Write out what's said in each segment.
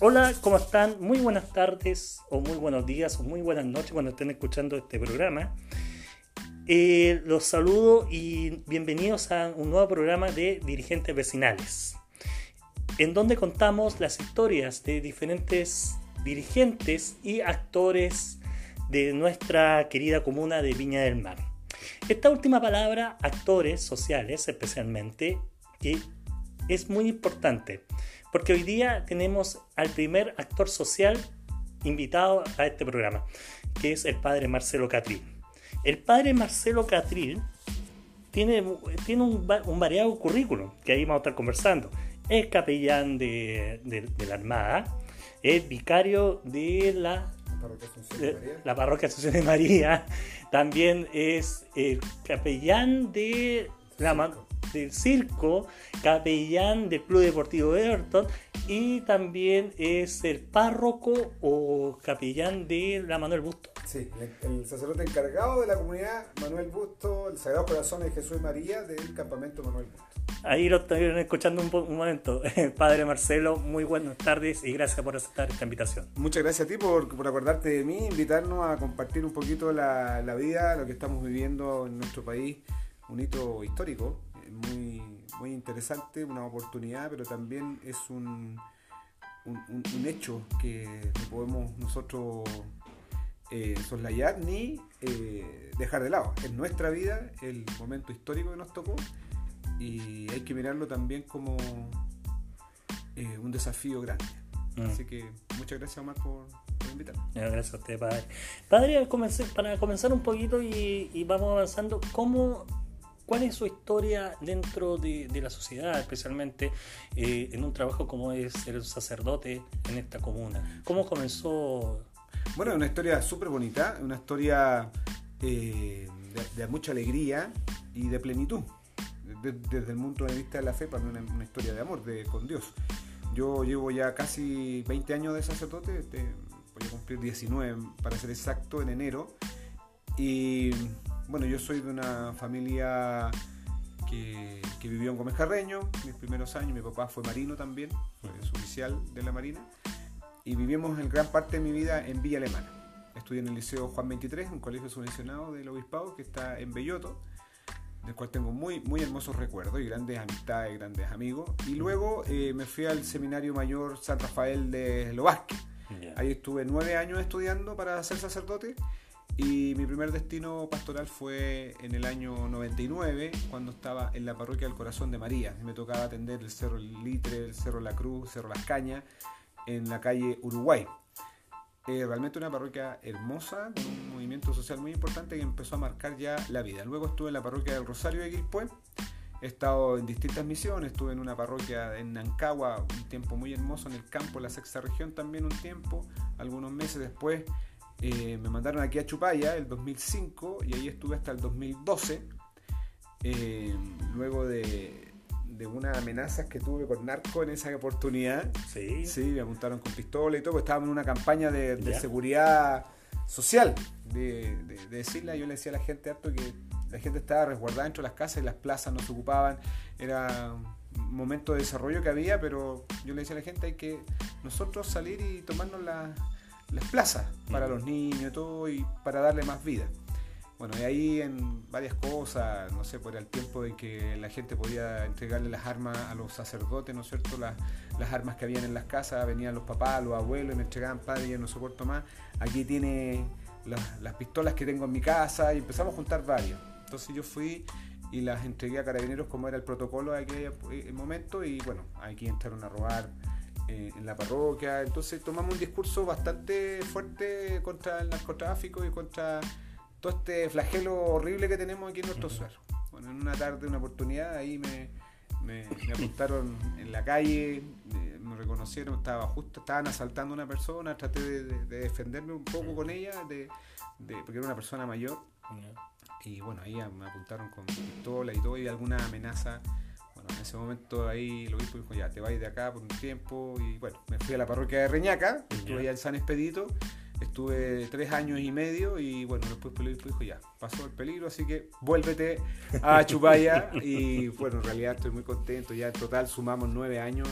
Hola, ¿cómo están? Muy buenas tardes, o muy buenos días, o muy buenas noches cuando estén escuchando este programa. Los saludo y bienvenidos a un nuevo programa de Dirigentes Vecinales, en donde contamos las historias de diferentes dirigentes y actores de nuestra querida comuna de Viña del Mar. Esta última palabra, actores sociales especialmente, es muy importante, porque hoy día tenemos al primer actor social invitado a este programa, que es el padre Marcelo Catril. El padre Marcelo Catril tiene un variado currículum, que ahí vamos a estar conversando. Es capellán de la Armada, es vicario de la parroquia Asunción de María, también es el capellán del circo, capellán del Club Deportivo Everton, y también es el párroco o capellán de la Manuel Busto. Sí, el sacerdote encargado de la comunidad Manuel Busto, el Sagrado Corazón de Jesús y María del campamento Manuel Busto. Ahí lo estuvieron escuchando un momento. Padre Marcelo, muy buenas tardes y gracias por aceptar esta invitación. Muchas gracias a ti por acordarte de mí, invitarnos a compartir un poquito la vida, lo que estamos viviendo en nuestro país, un hito histórico, muy interesante, una oportunidad, pero también es un hecho que no podemos nosotros soslayar ni dejar de lado. Es nuestra vida, el momento histórico que nos tocó, y hay que mirarlo también como un desafío grande. Así que muchas gracias, Omar, por invitarme. Gracias a usted, padre. Padre, para comenzar un poquito y vamos avanzando, ¿cuál es su historia dentro de la sociedad, especialmente en un trabajo como es ser sacerdote en esta comuna? ¿Cómo comenzó? Bueno, es una historia súper bonita, una historia de mucha alegría y de plenitud. Desde el punto de vista de la fe, para mí una historia de amor con Dios. Yo llevo ya casi 20 años de sacerdote, voy a cumplir 19 para ser exacto en enero. Y bueno, yo soy de una familia que vivió en Gómez Carreño mis primeros años. Mi papá fue marino también, fue oficial de la Marina. Y vivimos en gran parte de mi vida en Villa Alemana. Estudié en el Liceo Juan 23, un colegio subvencionado del Obispado que está en Belloto, del cual tengo muy hermosos recuerdos y grandes amistades, grandes amigos. Y luego me fui al Seminario Mayor San Rafael de Lobasque. Yeah. Ahí estuve 9 años estudiando para ser sacerdote, y mi primer destino pastoral fue en el año 99, cuando estaba en la parroquia del Corazón de María. Me tocaba atender el Cerro Litre, el Cerro La Cruz, Cerro Las Cañas, en la calle Uruguay. Realmente una parroquia hermosa, con un movimiento social muy importante que empezó a marcar ya la vida. Luego estuve en la parroquia del Rosario de Quilpué, he estado en distintas misiones, estuve en una parroquia en Nancagua un tiempo muy hermoso, en el campo, en la sexta región también un tiempo. Algunos meses después me mandaron aquí a Chupaya, el 2005, y ahí estuve hasta el 2012, luego de unas amenazas que tuve con narco en esa oportunidad. Sí, me apuntaron con pistola y todo, porque estábamos en una campaña de seguridad social, de decirle. Yo le decía a la gente harto que la gente estaba resguardada dentro de las casas y las plazas no se ocupaban, era un momento de desarrollo que había, pero yo le decía a la gente, hay que nosotros salir y tomarnos las plazas para los niños y todo, y para darle más vida. Bueno, y ahí en varias cosas, no sé, por el tiempo de que la gente podía entregarle las armas a los sacerdotes, ¿no es cierto? Las armas que habían en las casas, venían los papás, los abuelos y me entregaban: padre, ya no soporto más, aquí tiene las pistolas que tengo en mi casa, y empezamos a juntar varias. Entonces yo fui y las entregué a Carabineros, como era el protocolo de aquel momento, y bueno, aquí entraron a robar en la parroquia. Entonces tomamos un discurso bastante fuerte contra el narcotráfico y contra todo este flagelo horrible que tenemos aquí en nuestro suelo. Bueno, en una tarde, una oportunidad, ahí me apuntaron en la calle, me reconocieron, estaban asaltando a una persona, traté de defenderme un poco con ella, porque era una persona mayor, y bueno, ahí me apuntaron con pistola y todo, y alguna amenaza. Bueno, en ese momento ahí el obispo dijo: ya, te vais de acá por un tiempo, y bueno, me fui a la parroquia de Reñaca, estuve allá en San Expedito. Estuve 3 años y medio, y bueno, después el obispo dijo: ya, pasó el peligro, así que vuélvete a Chupaya. Y bueno, en realidad estoy muy contento. Ya en total sumamos 9 años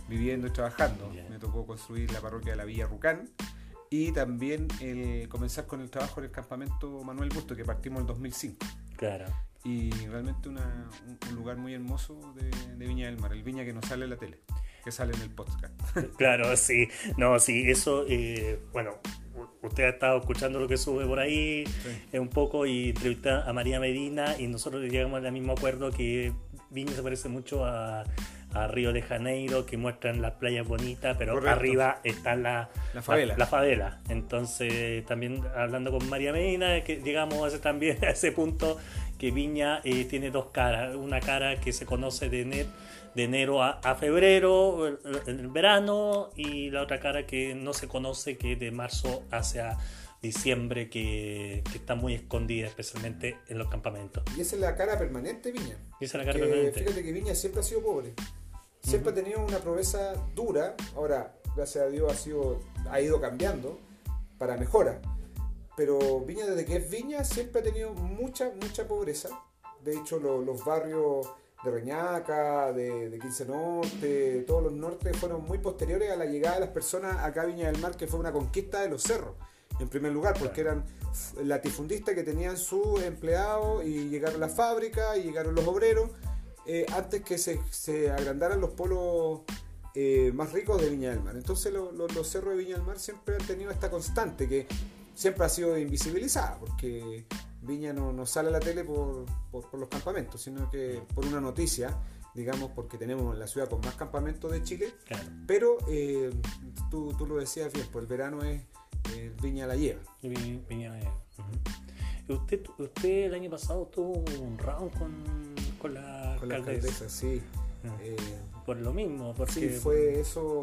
viviendo y trabajando. Me tocó construir la parroquia de la Villa Rucán y también comenzar con el trabajo en el campamento Manuel Busto, que partimos en el 2005. Claro. Y realmente un lugar muy hermoso de Viña del Mar, el Viña que no sale en la tele, que sale en el podcast. Claro, sí. No, sí, eso, bueno, usted ha estado escuchando lo que sube por ahí, un poco, y entrevista a María Medina, y nosotros llegamos al mismo acuerdo que Viña se parece mucho a Río de Janeiro, que muestran las playas bonitas, pero correcto, arriba está la favela. Entonces, también hablando con María Medina, que llegamos también a ese punto, que Viña tiene dos caras. Una cara que se conoce de enero a febrero, en el verano, y la otra cara que no se conoce, que es de marzo hacia diciembre, que está muy escondida, especialmente en los campamentos. Y esa es la cara permanente de Viña. Y esa es la cara permanente. Fíjate que Viña siempre ha sido pobre. Siempre ha tenido una pobreza dura. Ahora, gracias a Dios, ha ido cambiando para mejora. Pero Viña, desde que es Viña, siempre ha tenido mucha pobreza. De hecho, los barrios de Reñaca, de 15 Norte, todos los nortes fueron muy posteriores a la llegada de las personas acá a Viña del Mar, que fue una conquista de los cerros, en primer lugar, porque eran latifundistas que tenían sus empleados y llegaron las fábricas y llegaron los obreros, antes que se agrandaran los polos más ricos de Viña del Mar. Entonces los cerros de Viña del Mar siempre han tenido esta constante que siempre ha sido invisibilizada, porque Viña no sale a la tele por los campamentos, sino que por una noticia, digamos, porque tenemos la ciudad con más campamentos de Chile. Claro. Pero tú lo decías bien, pues el verano es Viña la lleva. Viña la lleva. Usted el año pasado tuvo un round con la alcaldesa. Sí. Por lo mismo. Porque... Sí, fue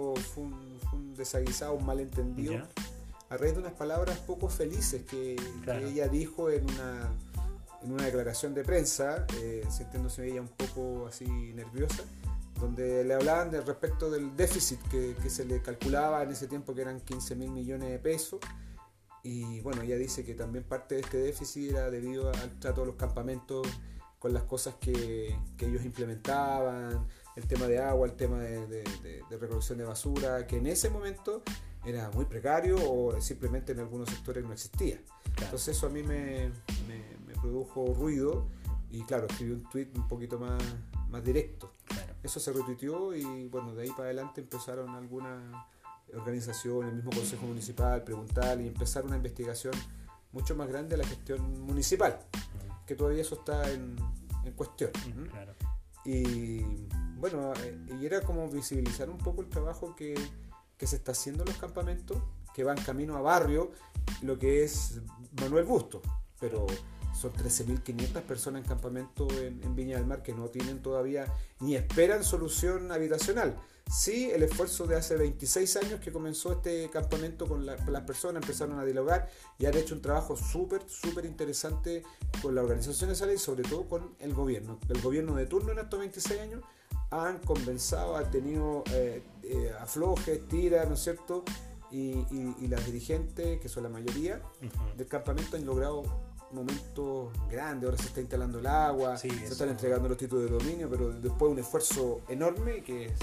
un desaguisado, un malentendido. ¿Ya? A raíz de unas palabras poco felices que ella dijo en una declaración de prensa, sintiéndose ella un poco así nerviosa, donde le hablaban respecto del déficit que se le calculaba en ese tiempo, que eran 15.000 millones de pesos. Y bueno, ella dice que también parte de este déficit era debido al trato de los campamentos con las cosas que ellos implementaban, el tema de agua, el tema de recolección de basura, que en ese momento era muy precario o simplemente en algunos sectores no existía. Claro. Entonces eso a mí me produjo ruido y claro, escribí un tweet un poquito más directo. Claro. Eso se retuiteó y bueno, de ahí para adelante empezaron algunas organizaciones, el mismo Consejo Municipal, preguntar y empezar una investigación mucho más grande a la gestión municipal, que todavía eso está en cuestión. Claro. Y bueno, y era como visibilizar un poco el trabajo que se está haciendo en los campamentos, que van camino a barrio, lo que es Manuel Busto, pero son 13.500 personas en campamento en Viña del Mar que no tienen todavía ni esperan solución habitacional. Sí, el esfuerzo de hace 26 años que comenzó este campamento con las personas, empezaron a dialogar y han hecho un trabajo súper interesante con las organizaciones sociales y sobre todo con el gobierno. El gobierno de turno en estos 26 años han conversado, ha tenido aflojes, tiras, ¿no es cierto? Y las dirigentes, que son la mayoría del campamento, han logrado momentos grandes. Ahora se está instalando el agua, se están entregando los títulos de dominio, pero después un esfuerzo enorme que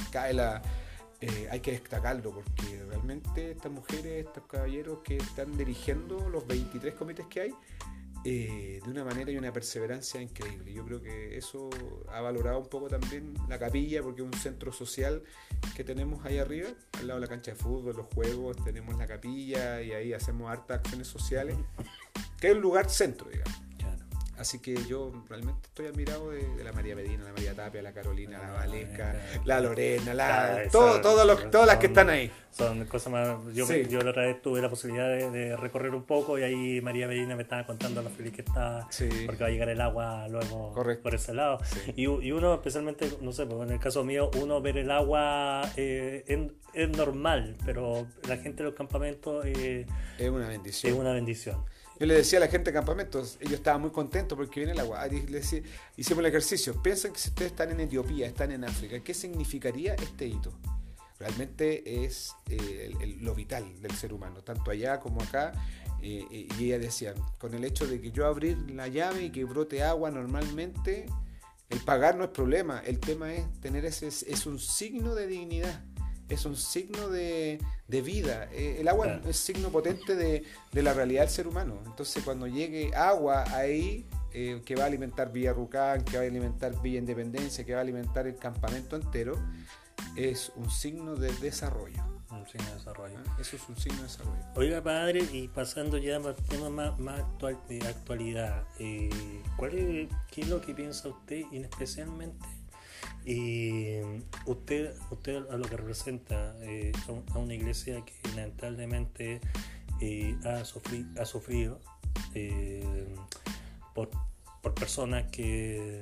hay que destacarlo, porque realmente estas mujeres, estos caballeros que están dirigiendo los 23 comités que hay, de una manera y una perseverancia increíble. Yo creo que eso ha valorado un poco también la capilla, porque es un centro social que tenemos ahí arriba, al lado de la cancha de fútbol, los juegos, tenemos la capilla y ahí hacemos hartas acciones sociales, que es un lugar centro, digamos. Claro. Así que yo realmente estoy admirado de la María Medina, la María Tapia, la Carolina, la Valesca, la Lorena, todas las que están ahí. Son cosas más. Yo la otra vez tuve la posibilidad de recorrer un poco y ahí María Medina me estaba contando lo feliz que está, porque va a llegar el agua luego. Correcto. Por ese lado. Sí. Y uno, especialmente, no sé, en el caso mío, uno ver el agua es normal, pero la gente de los campamentos es una bendición. Es una bendición. Yo le decía a la gente de campamentos, ellos estaban muy contentos porque viene el agua. Hicimos el ejercicio. Piensen que si ustedes están en Etiopía, están en África, ¿qué significaría este hito? Realmente es lo vital del ser humano, tanto allá como acá. Y ella decía, con el hecho de que yo abrir la llave y que brote agua normalmente, el pagar no es problema. El tema es tener es un signo de dignidad. es un signo de vida. El agua es signo potente de la realidad del ser humano. Entonces cuando llegue agua ahí, que va a alimentar Villa Rucán, que va a alimentar Villa Independencia, que va a alimentar el campamento entero, es un signo de desarrollo. Un signo de desarrollo. Eso es un signo de desarrollo. Oiga, padre, y pasando ya al tema más actual, de actualidad, ¿qué es lo que piensa usted, y especialmente usted a lo que representa a una iglesia que lamentablemente ha sufrido por personas que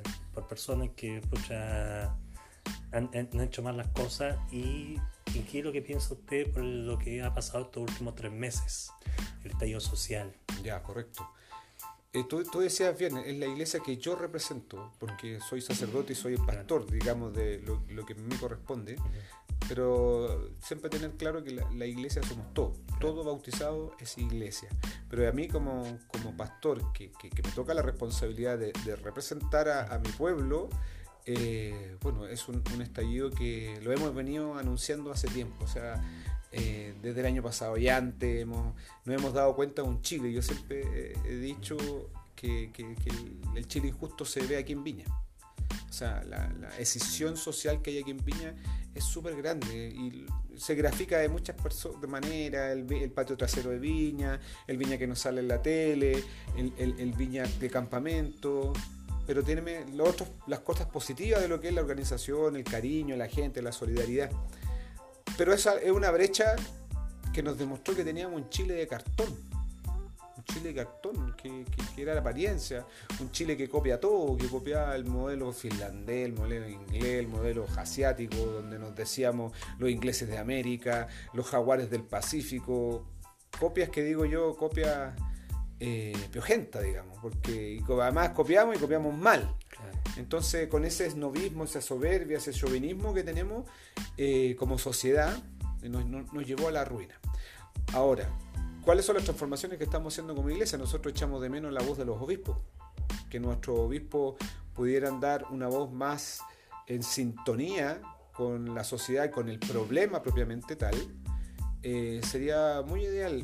pucha, han hecho mal las cosas, y qué es lo que piensa usted por lo que ha pasado estos últimos 3 meses, el estallido social? Ya, correcto. Tú decías bien, es la iglesia que yo represento, porque soy sacerdote y soy el pastor, digamos, de lo que me corresponde, pero siempre tener claro que la iglesia somos todos, todo bautizado es iglesia, pero a mí como pastor, que me toca la responsabilidad de representar a mi pueblo, bueno, es un estallido que lo hemos venido anunciando hace tiempo, o sea, desde el año pasado y antes nos hemos dado cuenta de un Chile. Yo siempre he dicho que el Chile injusto se ve aquí en Viña. O sea, la escisión social que hay aquí en Viña es súper grande y se grafica de muchas maneras, el patio trasero de Viña, el Viña que nos sale en la tele, el Viña de campamento, pero tiene las cosas positivas de lo que es la organización, el cariño, la gente, la solidaridad. Pero esa es una brecha que nos demostró que teníamos un Chile de cartón. Un Chile de cartón, que era la apariencia. Un Chile que copia todo, que copiaba el modelo finlandés, el modelo inglés, el modelo asiático, donde nos decíamos los ingleses de América, los jaguares del Pacífico. Copias que digo yo, copias piojenta, digamos, porque además copiamos y copiamos mal. Entonces, con ese esnovismo, esa soberbia, ese chauvinismo que tenemos como sociedad, nos llevó a la ruina. Ahora, ¿cuáles son las transformaciones que estamos haciendo como iglesia? Nosotros echamos de menos la voz de los obispos, que nuestros obispos pudieran dar una voz más en sintonía con la sociedad y con el problema propiamente tal. Sería muy ideal.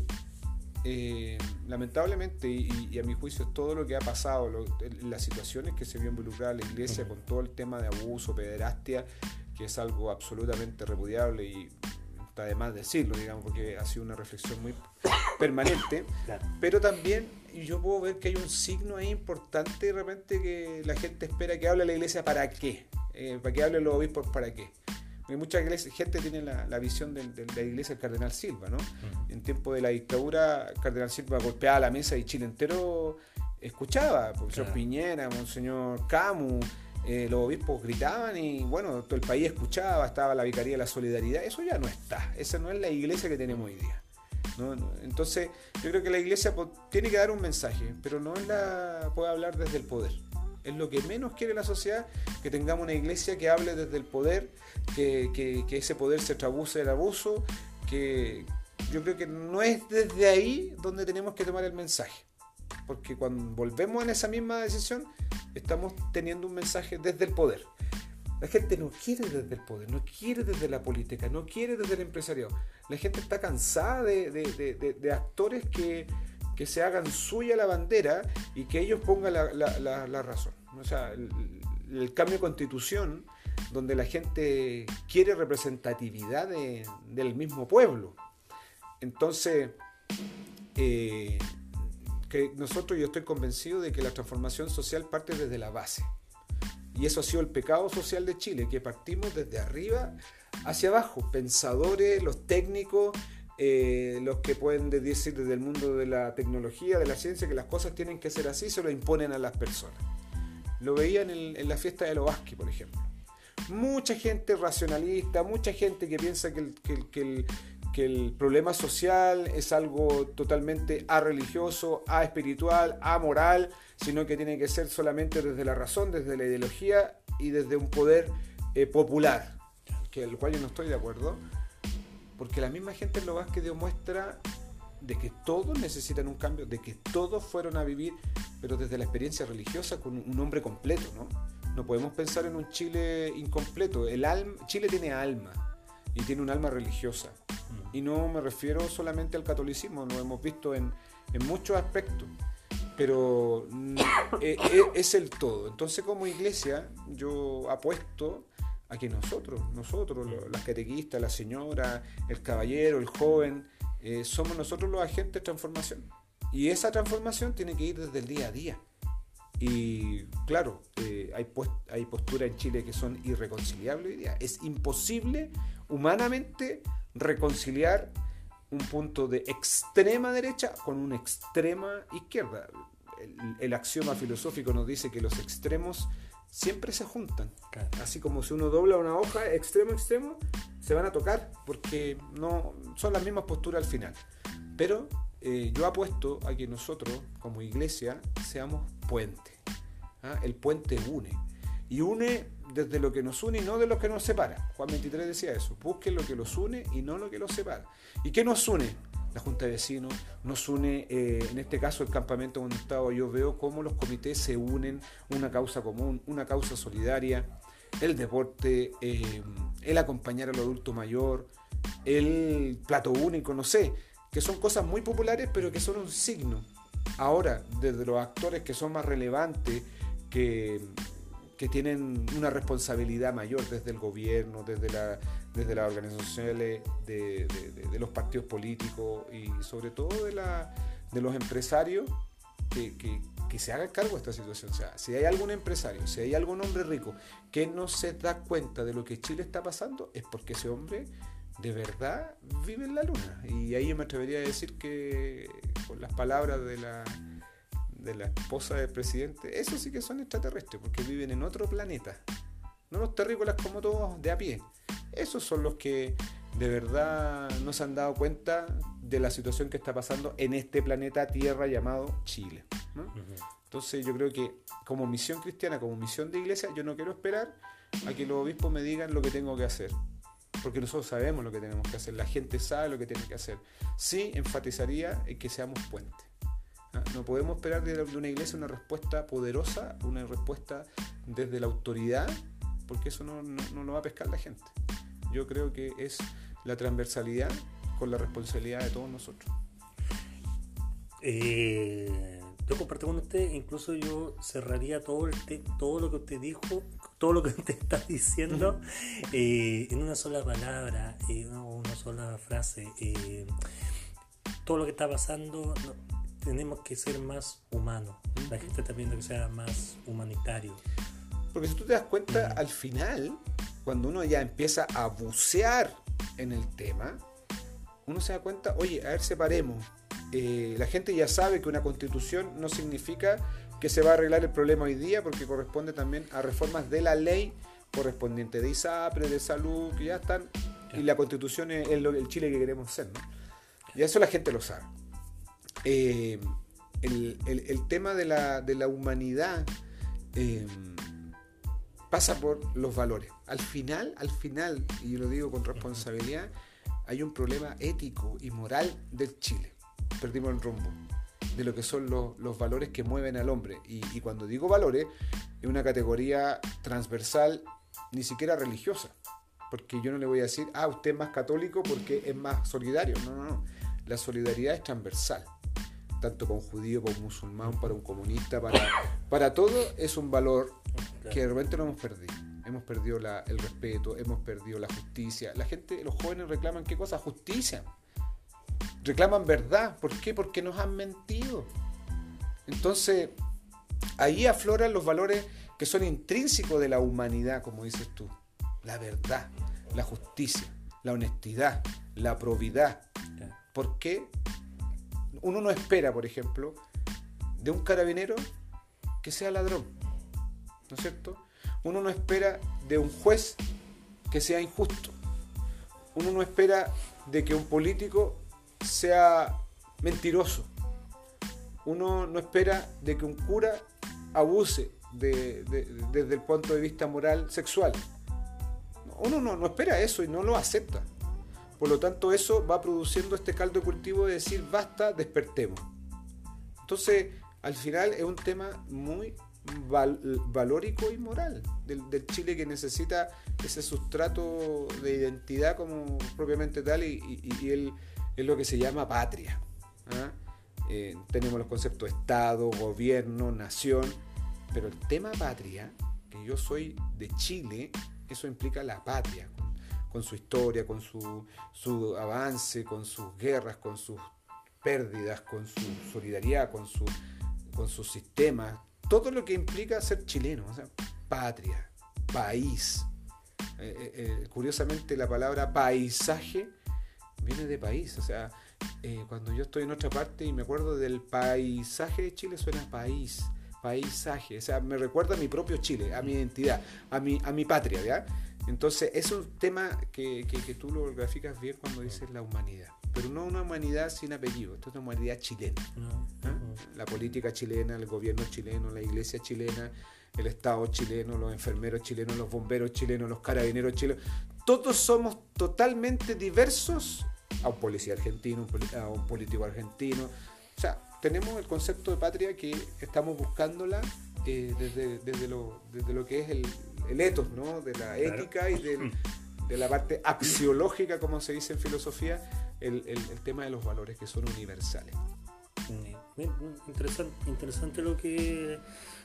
Lamentablemente, y a mi juicio, todo lo que ha pasado, las situaciones que se vio involucrada la iglesia con todo el tema de abuso, pederastia, que es algo absolutamente repudiable y está de más decirlo, digamos, porque ha sido una reflexión muy permanente. Claro. Pero también yo puedo ver que hay un signo ahí importante de repente, que la gente espera que hable la iglesia. ¿Para qué? ¿Para que hablen los obispos? ¿Para qué? Porque mucha gente tiene la visión de la iglesia del Cardenal Silva, ¿no? En tiempo de la dictadura, el Cardenal Silva golpeaba la mesa y Chile entero escuchaba. Monseñor Piñera, Monseñor Camus, los obispos gritaban y bueno, todo el país escuchaba, estaba la Vicaría de la Solidaridad. Eso ya no está, esa no es la iglesia que tenemos hoy día, ¿no? Entonces yo creo que la iglesia tiene que dar un mensaje, pero no puede hablar desde el poder. Es lo que menos quiere la sociedad, que tengamos una iglesia que hable desde el poder, que ese poder se traduzca en abuso, que yo creo que no es desde ahí donde tenemos que tomar el mensaje. Porque cuando volvemos en esa misma decisión, estamos teniendo un mensaje desde el poder. La gente no quiere desde el poder, no quiere desde la política, no quiere desde el empresariado. La gente está cansada de actores que se hagan suya la bandera y que ellos pongan la razón. O sea, el cambio de constitución, donde la gente quiere representatividad del mismo pueblo. Entonces, yo estoy convencido de que la transformación social parte desde la base. Y eso ha sido el pecado social de Chile, que partimos desde arriba hacia abajo. Pensadores, los técnicos, los que pueden decir desde el mundo de la tecnología, de la ciencia, que las cosas tienen que ser así, se lo imponen a las personas. Lo veían en la fiesta de Lovaski, por ejemplo. Mucha gente racionalista, mucha gente que piensa que el problema social es algo totalmente areligioso, aespiritual, amoral, sino que tiene que ser solamente desde la razón, desde la ideología y desde un poder popular, que el cual yo no estoy de acuerdo. Porque la misma gente en Lovaski demuestra de que todos necesitan un cambio, de que todos fueron a vivir, pero desde la experiencia religiosa con un hombre completo, ¿no? No podemos pensar en un Chile incompleto. Chile tiene alma. y tiene un alma religiosa. Y no me refiero solamente al catolicismo, lo hemos visto en muchos aspectos, pero es el todo. Entonces, como iglesia, yo apuesto a que nosotros, las catequistas, la señora, el caballero, el joven, somos nosotros los agentes de transformación. Y esa transformación tiene que ir desde el día a día. Y claro, hay posturas en Chile que son irreconciliables hoy día. Es imposible humanamente reconciliar un punto de extrema derecha con una extrema izquierda. El axioma filosófico nos dice que los extremos siempre se juntan. Claro. Así como si uno dobla una hoja extremo a extremo, se van a tocar porque no son las mismas posturas al final. Pero yo apuesto a que nosotros, como iglesia, seamos puente. El puente une. Y une desde lo que nos une y no de lo que nos separa. Juan 23 decía eso. Busquen lo que los une y no lo que los separa. ¿Y qué nos une? La Junta de Vecinos, nos une, en este caso el campamento donde estaba, yo veo cómo los comités se unen, una causa común, una causa solidaria, el deporte, el acompañar al adulto mayor, el plato único, no sé, que son cosas muy populares pero que son un signo. Ahora, desde los actores que son más relevantes, que tienen una responsabilidad mayor desde el gobierno, desde las organizaciones de los partidos políticos y sobre todo de los empresarios que se hagan cargo de esta situación. O sea, si hay algún empresario, si hay algún hombre rico que no se da cuenta de lo que Chile está pasando, es porque ese hombre de verdad vive en la luna. Y ahí yo me atrevería a decir que con las palabras de la esposa del presidente, esos sí que son extraterrestres, porque viven en otro planeta, no los terrícolas como todos de a pie. Esos son los que de verdad no se han dado cuenta de la situación que está pasando en este planeta Tierra llamado Chile, ¿no? Entonces yo creo que como misión cristiana, como misión de iglesia, yo no quiero esperar a que los obispos me digan lo que tengo que hacer, porque nosotros sabemos lo que tenemos que hacer, la gente sabe lo que tiene que hacer. Sí enfatizaría en que seamos puentes. No podemos esperar de una iglesia una respuesta poderosa, una respuesta desde la autoridad, porque eso no lo va a pescar la gente. Yo creo que es la transversalidad con la responsabilidad de todos nosotros. Yo comparto con usted, incluso yo cerraría todo lo que usted dijo, todo lo que usted está diciendo en una sola palabra, una sola frase. Todo lo que está pasando... tenemos que ser más humanos. La gente está viendo que sea más humanitario. Porque si tú te das cuenta, al final, cuando uno ya empieza a bucear en el tema, uno se da cuenta, oye, a ver, separemos. La gente ya sabe que una constitución no significa que se va a arreglar el problema hoy día, porque corresponde también a reformas de la ley correspondiente de ISAPRE, de salud, que ya están, y la constitución es el Chile que queremos ser, ¿no? Y eso la gente lo sabe. El tema de la humanidad pasa por los valores. Al final, y yo lo digo con responsabilidad, hay un problema ético y moral del Chile. Perdimos el rumbo de lo que son los valores que mueven al hombre. Y cuando digo valores, es una categoría transversal, ni siquiera religiosa. Porque yo no le voy a decir, usted es más católico porque es más solidario. No. La solidaridad es transversal. Tanto con judío, con musulmán, para un comunista, para todo es un valor que de repente lo hemos perdido. Hemos perdido el respeto, hemos perdido la justicia. La gente, los jóvenes reclaman ¿qué cosa? Justicia. Reclaman verdad. ¿Por qué? Porque nos han mentido. Entonces, ahí afloran los valores que son intrínsecos de la humanidad, como dices tú. La verdad, la justicia, la honestidad, la probidad. ¿Por qué? Uno no espera, por ejemplo, de un carabinero que sea ladrón, ¿no es cierto? Uno no espera de un juez que sea injusto. Uno no espera de que un político sea mentiroso. Uno no espera de que un cura abuse desde el punto de vista moral sexual. Uno no espera eso y no lo acepta. Por lo tanto, eso va produciendo este caldo de cultivo de decir, basta, despertemos. Entonces, al final es un tema muy valórico y moral del Chile, que necesita ese sustrato de identidad como propiamente tal, y él es lo que se llama patria. Tenemos los conceptos Estado, gobierno, nación, pero el tema patria, que yo soy de Chile, eso implica la patria, con su historia, con su avance, con sus guerras, con sus pérdidas, con su solidaridad, con sus sistemas, todo lo que implica ser chileno, o sea, patria, país. Curiosamente la palabra paisaje viene de país, o sea, cuando yo estoy en otra parte y me acuerdo del paisaje de Chile, suena país, paisaje, o sea, me recuerda a mi propio Chile, a mi identidad, a mi patria, ¿ya? Entonces es un tema que tú lo graficas bien cuando dices la humanidad, pero no una humanidad sin apellido, esto es una humanidad chilena. La política chilena, el gobierno chileno, la iglesia chilena, el Estado chileno, los enfermeros chilenos, los bomberos chilenos, los carabineros chilenos, todos somos totalmente diversos a un policía argentino, a un político argentino. O sea, tenemos el concepto de patria que estamos buscándola desde lo que es el ethos, ¿no? De la ética y de la parte axiológica, como se dice en filosofía, el tema de los valores que son universales. Interesante lo que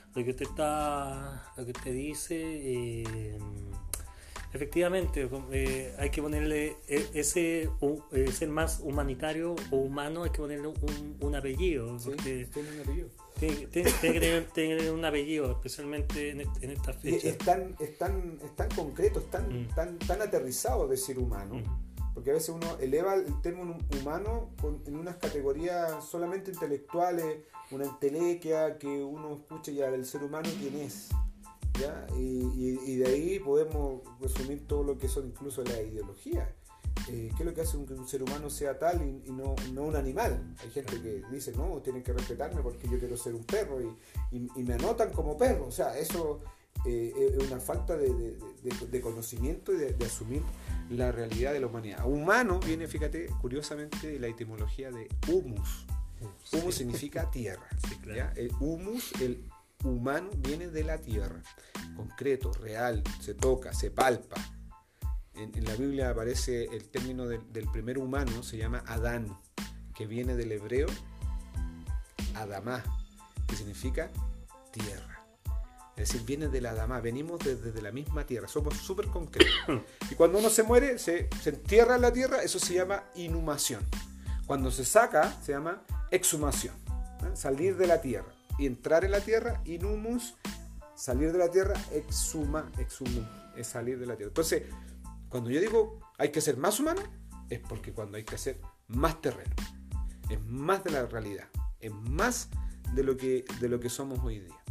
usted dice. Efectivamente, hay que ponerle ese ser más humanitario o humano, hay que ponerle un apellido. Sí, tiene un apellido. Tiene que tener un apellido, especialmente en esta fecha. Y es tan concreto, es tan aterrizado decir humano, porque a veces uno eleva el término humano en unas categorías solamente intelectuales, una entelequia que uno escucha ya del ser humano quién es. ¿Ya? Y de ahí podemos resumir todo lo que son incluso las ideologías. ¿Qué es lo que hace que un ser humano sea tal y no un animal? Hay gente que dice, no, tienen que respetarme porque yo quiero ser un perro y me anotan como perro. O sea, eso es una falta de conocimiento y de asumir la realidad de la humanidad. Humano viene, fíjate, curiosamente, de la etimología de humus. Humus significa tierra. Sí, claro. ¿Ya? El humus, el humano, viene de la tierra, concreto, real, se toca, se palpa. En la Biblia aparece el término del primer humano, se llama Adán, que viene del hebreo Adamá, que significa tierra. Es decir, viene de la Adamá, venimos desde la misma tierra, somos súper concretos. Y cuando uno se muere, se entierra en la tierra, eso se llama inhumación. Cuando se saca, se llama exhumación, salir de la tierra. Y entrar en la tierra, inhumus, salir de la tierra, exhumum, es salir de la tierra. Entonces, cuando yo digo hay que ser más humano, es porque cuando hay que hacer más terreno, es más de la realidad, es más de lo que somos hoy día.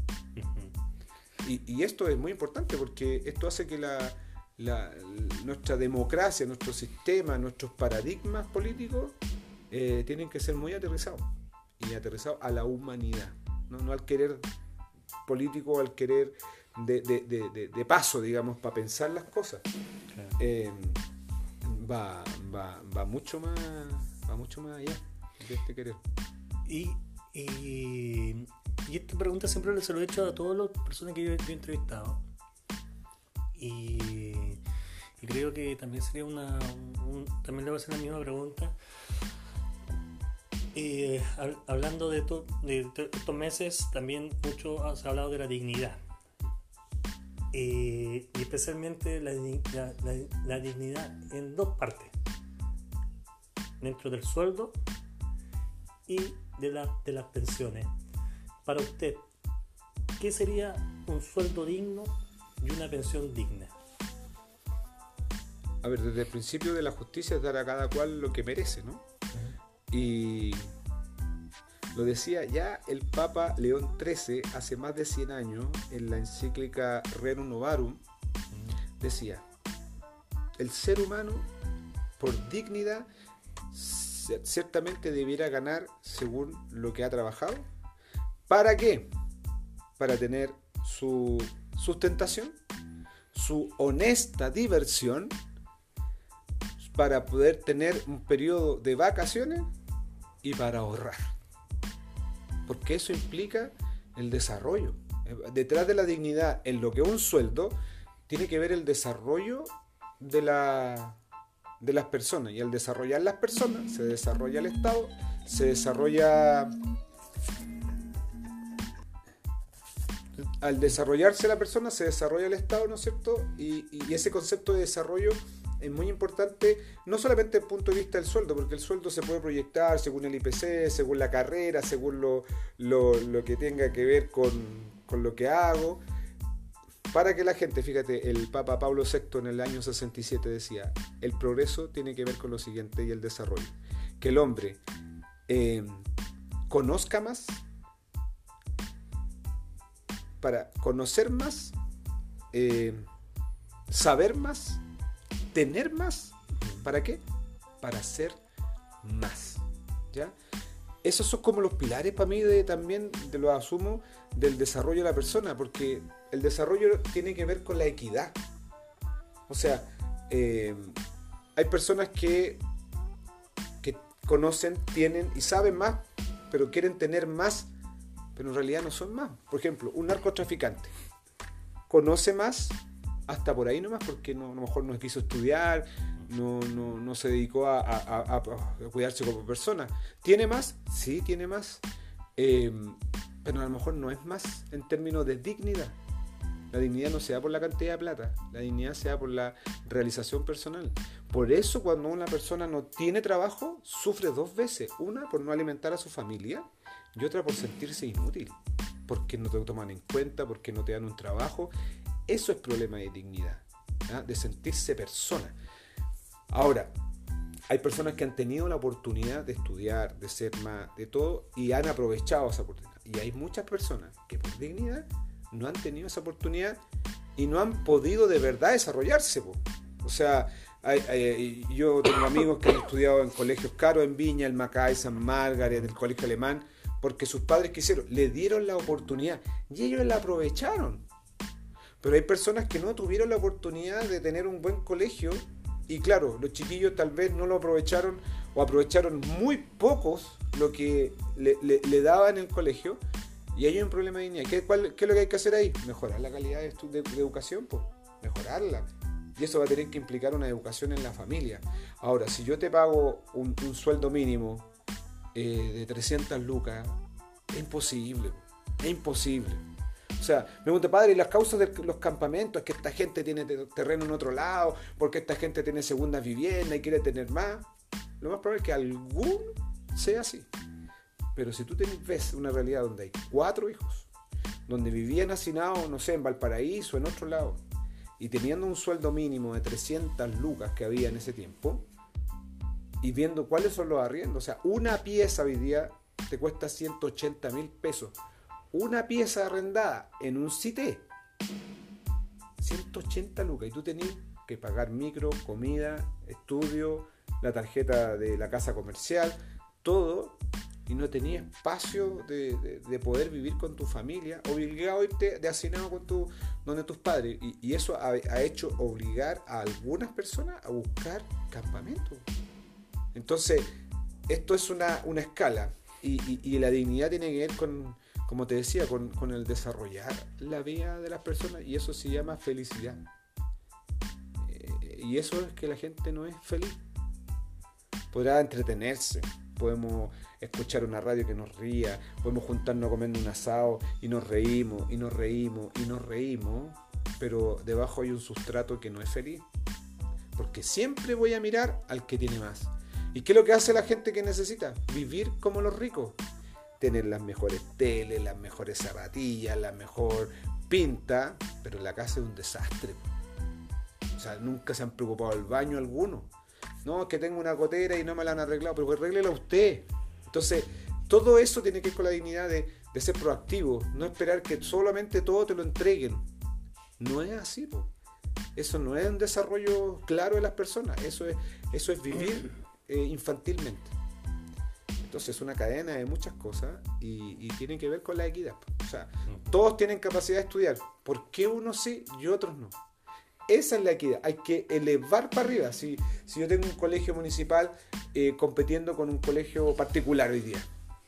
Y esto es muy importante porque esto hace que nuestra democracia, nuestro sistema, nuestros paradigmas políticos tienen que ser muy aterrizados y aterrizados a la humanidad. No al querer político, al querer de paso, digamos, para pensar las cosas. Claro. Va mucho más allá de este querer. Y esta pregunta siempre se lo he hecho a todas las personas que yo he entrevistado. Y creo que también sería también le voy a hacer la misma pregunta. Hablando de estos meses, también mucho se ha hablado de la dignidad. Y especialmente la dignidad en dos partes: dentro del sueldo y de las pensiones. Para usted, ¿qué sería un sueldo digno y una pensión digna? A ver, desde el principio de la justicia es dar a cada cual lo que merece, ¿no? Y lo decía ya el Papa León XIII hace más de 100 años en la encíclica Rerum Novarum. Decía: el ser humano por dignidad ciertamente debiera ganar según lo que ha trabajado. ¿Para qué? Para tener su sustentación, su honesta diversión, para poder tener un periodo de vacaciones y para ahorrar. Porque eso implica el desarrollo, Detrás de la dignidad, en lo que es un sueldo, tiene que ver el desarrollo de las personas. Y al desarrollar las personas, se desarrolla el Estado, se desarrolla... Al desarrollarse la persona, se desarrolla el Estado, ¿no es cierto? Y ese concepto de desarrollo es muy importante, no solamente desde el punto de vista del sueldo, porque el sueldo se puede proyectar según el IPC, según la carrera, según lo que tenga que ver con lo que hago. Para que la gente, fíjate, el Papa Pablo VI en el año 67 decía, el progreso tiene que ver con lo siguiente y el desarrollo. Que el hombre conozca más, para conocer más, saber más, tener más. ¿Para qué? Para ser más. ¿Ya? Esos son como los pilares para mí también de lo asumo del desarrollo de la persona, porque el desarrollo tiene que ver con la equidad. O sea, hay personas que conocen, tienen y saben más, pero quieren tener más, pero en realidad no son más. Por ejemplo, un narcotraficante conoce más hasta por ahí nomás, porque a lo mejor no quiso estudiar, no se dedicó a cuidarse como persona. ¿Tiene más? Sí, tiene más. Pero a lo mejor no es más en términos de dignidad. La dignidad no se da por la cantidad de plata, la dignidad se da por la realización personal. Por eso cuando una persona no tiene trabajo, sufre dos veces. Una por no alimentar a su familia y otra por sentirse inútil, porque no te toman en cuenta, porque no te dan un trabajo. Eso es problema de dignidad, ¿eh? De sentirse persona. Ahora, hay personas que han tenido la oportunidad de estudiar, de ser más, de todo, y han aprovechado esa oportunidad. Y hay muchas personas que por dignidad no han tenido esa oportunidad y no han podido de verdad desarrollarse. O sea, yo tengo amigos que han estudiado en colegios caros en Viña, el Macay, San Margaret, el colegio alemán, porque sus padres quisieron, le dieron la oportunidad y ellos la aprovecharon. Pero hay personas que no tuvieron la oportunidad de tener un buen colegio y claro, los chiquillos tal vez no lo aprovecharon o aprovecharon muy pocos lo que le daban en el colegio y hay un problema de dignidad. ¿Qué es lo que hay que hacer ahí? Mejorar la calidad de educación, pues, mejorarla. Y eso va a tener que implicar una educación en la familia. Ahora, si yo te pago un sueldo mínimo de 300 lucas, es imposible. Es imposible. O sea, me pregunta, padre, ¿y las causas de los campamentos? Es que esta gente tiene terreno en otro lado, porque esta gente tiene segundas viviendas y quiere tener más. Lo más probable es que alguno sea así. Pero si tú ves una realidad donde hay 4 hijos, donde vivían hacinados, no sé, en Valparaíso, en otro lado, y teniendo un sueldo mínimo de 300 lucas que había en ese tiempo, y viendo cuáles son los arriendos, o sea, una pieza hoy día te cuesta 180.000 pesos. Una pieza arrendada en un CITE, 180 lucas, y tú tenías que pagar micro, comida, estudio, la tarjeta de la casa comercial, todo, y no tenías espacio de poder vivir con tu familia, obligado a irte de hacinado donde tus padres, y eso ha hecho obligar a algunas personas a buscar campamentos. Entonces, esto es una escala, y la dignidad tiene que ver con, como te decía, con el desarrollar la vida de las personas, y eso se llama felicidad. Y eso es que la gente no es feliz. Podrá entretenerse, podemos escuchar una radio que nos ría, podemos juntarnos comiendo un asado y nos reímos, y nos reímos, y nos reímos, pero debajo hay un sustrato que no es feliz. Porque siempre voy a mirar al que tiene más. ¿Y qué es lo que hace la gente que necesita? Vivir como los ricos. Tener las mejores teles, las mejores zapatillas, la mejor pinta, pero la casa es un desastre. O sea, nunca se han preocupado del baño alguno. No, es que tengo una gotera y no me la han arreglado, pero arréglelo usted. Entonces, todo eso tiene que ver con la dignidad de ser proactivo, no esperar que solamente todo te lo entreguen. No es así, po. Eso no es un desarrollo claro de las personas, eso es vivir infantilmente. Entonces es una cadena de muchas cosas y tiene que ver con la equidad. O sea, todos tienen capacidad de estudiar. ¿Por qué unos sí y otros no? Esa es la equidad. Hay que elevar para arriba. Si yo tengo un colegio municipal compitiendo con un colegio particular hoy día,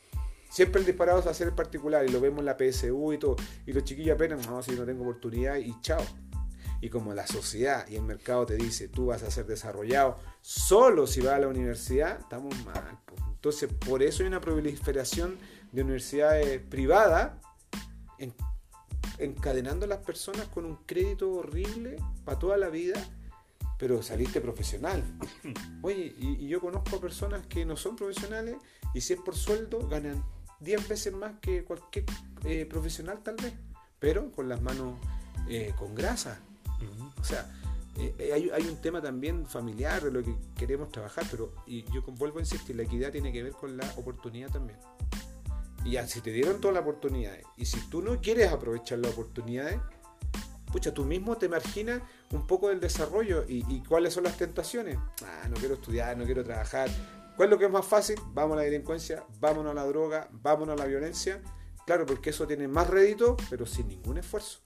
Siempre el disparado es hacer el particular, y lo vemos en la PSU y todo, y los chiquillos apenas, no, si no tengo oportunidad, y chao. Y como la sociedad y el mercado te dice, tú vas a ser desarrollado solo si vas a la universidad, estamos mal. Entonces, por eso hay una proliferación de universidades privadas, encadenando a las personas con un crédito horrible para toda la vida, pero saliste profesional. Oye, y yo conozco personas que no son profesionales, y si es por sueldo, ganan 10 veces más que cualquier profesional tal vez, pero con las manos con grasa. O sea, hay un tema también familiar de lo que queremos trabajar, pero y yo vuelvo a insistir, la equidad tiene que ver con la oportunidad también. Y ya, si te dieron todas las oportunidades, y si tú no quieres aprovechar las oportunidades, pucha, tú mismo te marginas un poco del desarrollo. ¿Y cuáles son las tentaciones? No quiero estudiar, no quiero trabajar. ¿Cuál es lo que es más fácil? Vamos a la delincuencia, vámonos a la droga, vámonos a la violencia. Claro, porque eso tiene más rédito, pero sin ningún esfuerzo.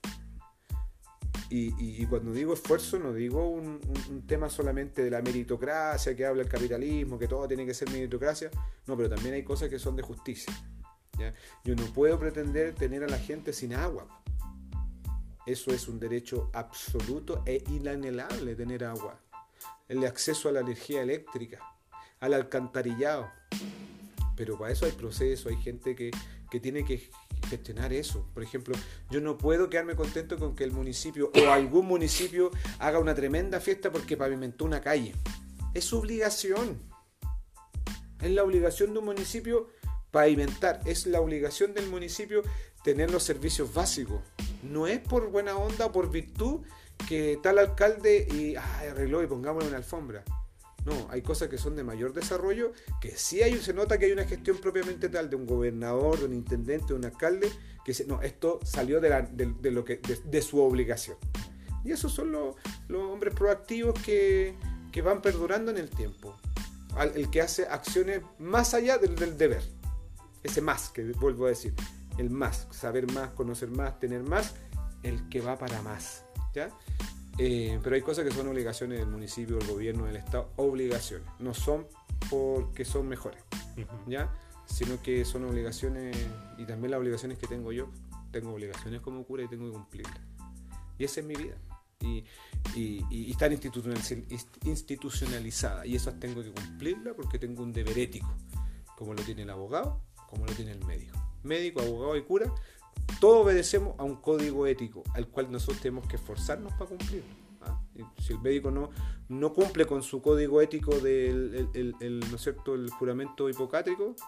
Y cuando digo esfuerzo, no digo un tema solamente de la meritocracia que habla el capitalismo, que todo tiene que ser meritocracia. No, pero también hay cosas que son de justicia, ¿ya? Yo no puedo pretender tener a la gente sin agua. Eso es un derecho absoluto e inalienable, tener agua. El acceso a la energía eléctrica, al alcantarillado. Pero para eso hay procesos, hay gente que tiene que gestionar eso. Por ejemplo, yo no puedo quedarme contento con que el municipio o algún municipio haga una tremenda fiesta porque pavimentó una calle. Es su obligación. Es la obligación de un municipio pavimentar. Es la obligación del municipio tener los servicios básicos. No es por buena onda o por virtud que tal alcalde arregló y pongámosle una alfombra. No, hay cosas que son de mayor desarrollo, que sí se nota que hay una gestión propiamente tal de un gobernador, de un intendente, de un alcalde, que esto salió de su obligación. Y esos son los hombres proactivos que van perdurando en el tiempo. El que hace acciones más allá del deber. Ese más, que vuelvo a decir. El más, saber más, conocer más, tener más, el que va para más, ¿ya? Pero hay cosas que son obligaciones del municipio, del gobierno, del Estado, obligaciones. No son porque son mejores, ¿ya? Sino que son obligaciones, y también las obligaciones que tengo yo. Tengo obligaciones como cura y tengo que cumplirlas. Y esa es mi vida. Y está institucionalizada. Y esas tengo que cumplirlas porque tengo un deber ético, como lo tiene el abogado, como lo tiene el médico. Médico, abogado y cura, todos obedecemos a un código ético al cual nosotros tenemos que esforzarnos para cumplir. Si el médico no cumple con su código ético del ¿no es cierto?, el juramento hipocrático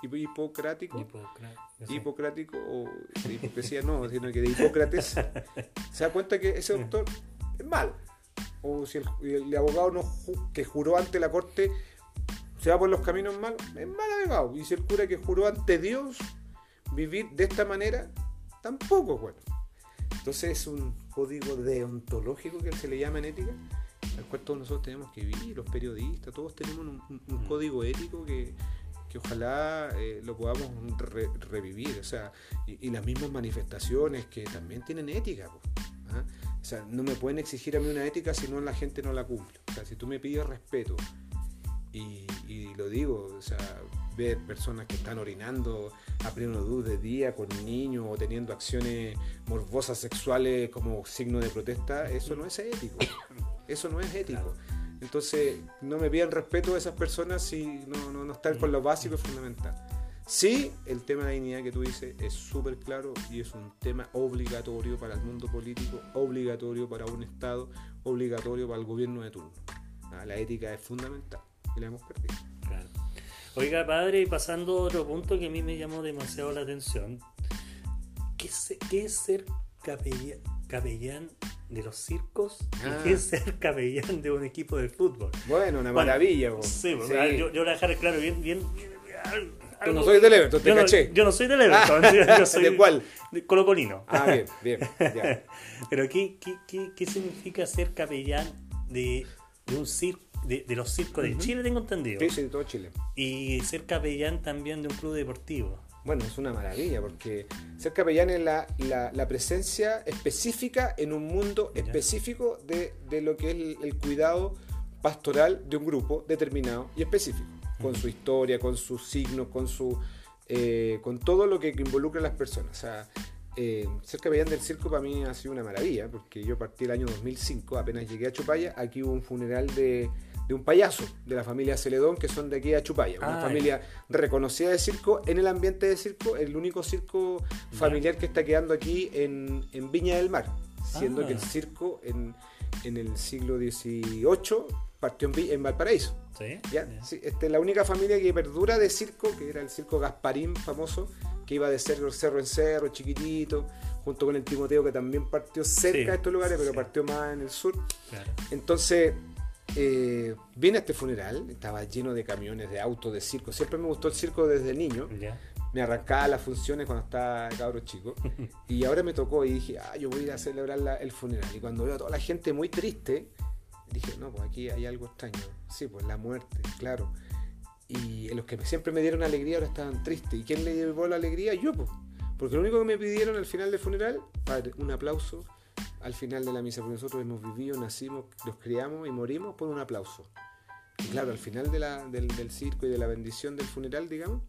o de hipocresía no, sino que de Hipócrates, se da cuenta que ese doctor es malo. O si el abogado que juró ante la corte se va por los caminos malos, es mal abogado. Y si el cura que juró ante Dios vivir de esta manera, tampoco es bueno. Entonces es un código deontológico que se le llama en ética, al cual todos nosotros tenemos que vivir, los periodistas, todos tenemos un código ético que ojalá lo podamos revivir, o sea, y las mismas manifestaciones que también tienen ética, ¿ah? O sea, no me pueden exigir a mí una ética si no la gente no la cumple. O sea, si tú me pides respeto y lo digo, o sea, ver personas que están orinando a pleno luz de día con niños o teniendo acciones morbosas sexuales como signo de protesta, eso no es ético. Eso no es ético. Entonces, no me pidan respeto a esas personas si no están con lo básico y fundamental. Sí, el tema de la dignidad que tú dices es súper claro y es un tema obligatorio para el mundo político, obligatorio para un Estado, obligatorio para el gobierno de turno. La ética es fundamental y la hemos perdido. Claro. Oiga, padre, pasando a otro punto que a mí me llamó demasiado la atención. ¿Qué es ser capellán de los circos? ¿Y qué es ser capellán de un equipo de fútbol? Bueno, una maravilla. Sí. Yo voy a dejar claro bien. Tú no soy del Everton, te caché. Yo no soy del Everton. Yo soy ¿de cuál? De colocolino. Bien. Ya. Pero ¿qué significa ser capellán de un circo? De los circos de Chile, tengo entendido. Sí, de todo Chile. Y ser capellán también de un club deportivo. Bueno, es una maravilla, porque ser capellán es la presencia específica en un mundo específico de lo que es el cuidado pastoral de un grupo determinado y específico, con su historia, con sus signos, con su con todo lo que involucra a las personas. O sea, ser capellán del circo para mí ha sido una maravilla, porque yo partí el año 2005, apenas llegué a Chupaya, aquí hubo un funeral de un payaso de la familia Celedón, que son de aquí a Chupaya, una familia reconocida de circo, en el ambiente de circo, el único circo familiar que está quedando aquí en Viña del Mar, siendo que el circo en el siglo XVIII partió en Valparaíso. ¿Sí? ¿Ya? Sí, esta es la única familia que perdura de circo, que era el circo Gasparín famoso, que iba de cerro en cerro, chiquitito, junto con el Timoteo, que también partió cerca de estos lugares, pero partió más en el sur. Claro. Entonces, vine a este funeral, estaba lleno de camiones, de autos, de circo. Siempre me gustó el circo desde niño. Me arrancaba las funciones cuando estaba cabro chico. Y ahora me tocó y dije, yo voy a ir a celebrar el funeral. Y cuando veo a toda la gente muy triste, dije, no, pues aquí hay algo extraño. Sí, pues la muerte, claro. Y los que siempre me dieron alegría ahora estaban tristes. ¿Y quién le llevó la alegría? Yo, pues. Porque lo único que me pidieron al final del funeral, padre, un aplauso al final de la misa, porque nosotros hemos vivido, nacimos, nos criamos y morimos por un aplauso. Y claro, al final del circo y de la bendición del funeral, digamos,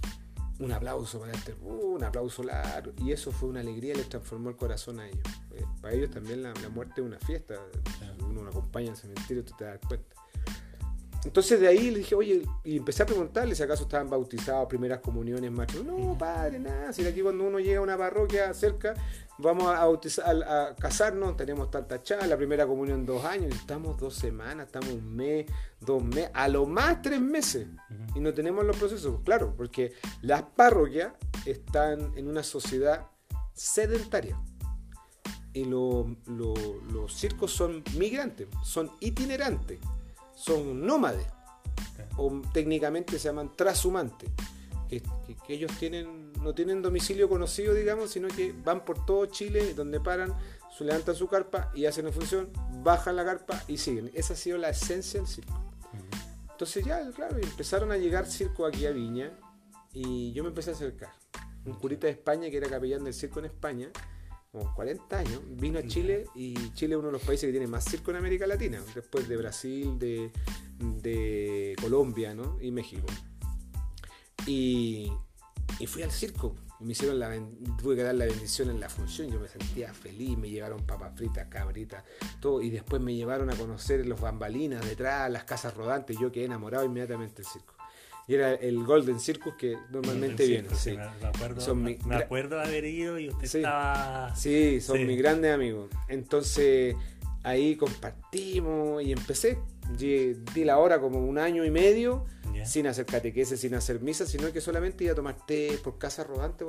un aplauso para un aplauso largo. Y eso fue una alegría, les transformó el corazón a ellos. Para ellos también la muerte es una fiesta. Uno acompaña al cementerio, tú te das cuenta. Entonces de ahí le dije, oye, y empecé a preguntarle si acaso estaban bautizados, primeras comuniones, macho. No, padre, nada. Si de aquí cuando uno llega a una parroquia cerca, vamos a bautizar, a casarnos, tenemos tanta charla, la primera comunión 2 años, estamos 2 semanas, estamos 1 mes, 2 meses, a lo más 3 meses. Y no tenemos los procesos, claro, porque las parroquias están en una sociedad sedentaria. Y los circos son migrantes, son itinerantes. Son nómades, o técnicamente se llaman trashumantes, que ellos no tienen domicilio conocido, digamos, sino que van por todo Chile, donde paran, levantan su carpa y hacen una función, bajan la carpa y siguen. Esa ha sido la esencia del circo. Entonces ya, claro, empezaron a llegar circo aquí a Viña y yo me empecé a acercar. Un curita de España, que era capellán del circo en España, como 40 años, vino a Chile, y Chile es uno de los países que tiene más circo en América Latina, después de Brasil, de Colombia, ¿no? Y México. Y fui al circo, me tuve que dar la bendición en la función, yo me sentía feliz, me llevaron papas fritas, cabritas, todo, y después me llevaron a conocer los bambalinas detrás, las casas rodantes, yo quedé enamorado inmediatamente del circo. Y era el Golden Circus que normalmente viene. Sí. Me acuerdo de haber ido y usted estaba... Sí, son mis grandes amigos. Entonces ahí compartimos y empecé. Di la hora como 1 año y medio, sin hacer catequesis, sin hacer misa, sino que solamente iba a tomar té por casa rodante,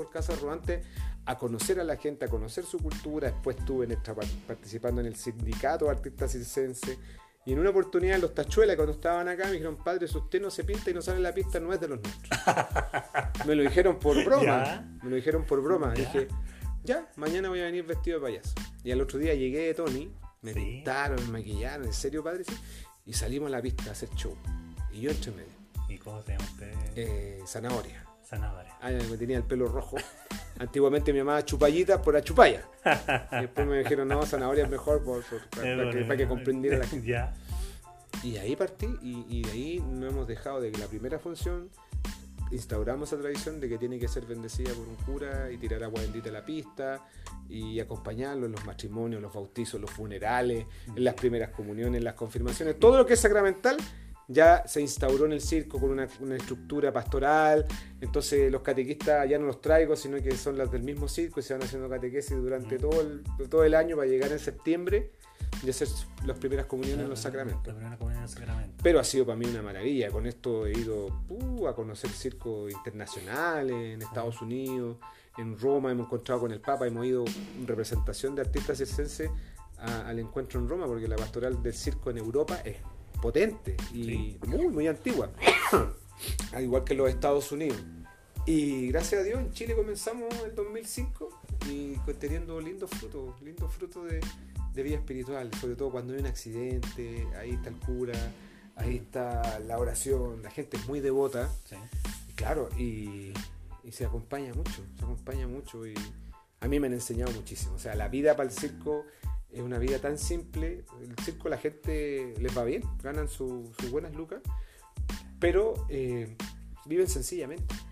a conocer a la gente, a conocer su cultura. Después estuve participando en el sindicato de artistas circenses. Y en una oportunidad los Tachuelas, cuando estaban acá, me dijeron, padre, si usted no se pinta y no sale en la pista, no es de los nuestros. Me lo dijeron por broma. Dije, ya, mañana voy a venir vestido de payaso. Y al otro día llegué de Tony, me pintaron, me maquillaron, ¿en serio, padre? Sí. Y salimos a la pista a hacer show. Y yo entre medio. ¿Y cómo se llama usted? Zanahoria. Me tenía el pelo rojo. Antiguamente me llamaba Chupallita por Achupaya. Y después me dijeron, no, Zanahoria es mejor para que comprendiera la gente. Y ahí partí, y de ahí no hemos dejado de que la primera función instauramos esa tradición de que tiene que ser bendecida por un cura y tirar agua bendita a la pista y acompañarlo en los matrimonios, los bautizos, los funerales, en las primeras comuniones, en las confirmaciones, todo lo que es sacramental. Ya se instauró en el circo con una estructura pastoral. Entonces los catequistas ya no los traigo, sino que son las del mismo circo y se van haciendo catequesis durante todo el año para llegar en septiembre y hacer las primeras comuniones en los sacramentos. Pero ha sido para mí una maravilla. Con esto he ido a conocer circos internacionales en Estados Unidos, en Roma hemos encontrado con el Papa, hemos ido en representación de artistas circenses al encuentro en Roma, porque la pastoral del circo en Europa es potente y muy antigua, al igual que en los Estados Unidos. Y gracias a Dios en Chile comenzamos en el 2005 y teniendo lindos frutos de vida espiritual, sobre todo cuando hay un accidente, ahí está el cura, ahí está la oración, la gente es muy devota, y claro, y se acompaña mucho, y a mí me han enseñado muchísimo. O sea, la vida para el circo es una vida tan simple. El circo, la gente les va bien, ganan sus buenas lucas, pero viven sencillamente.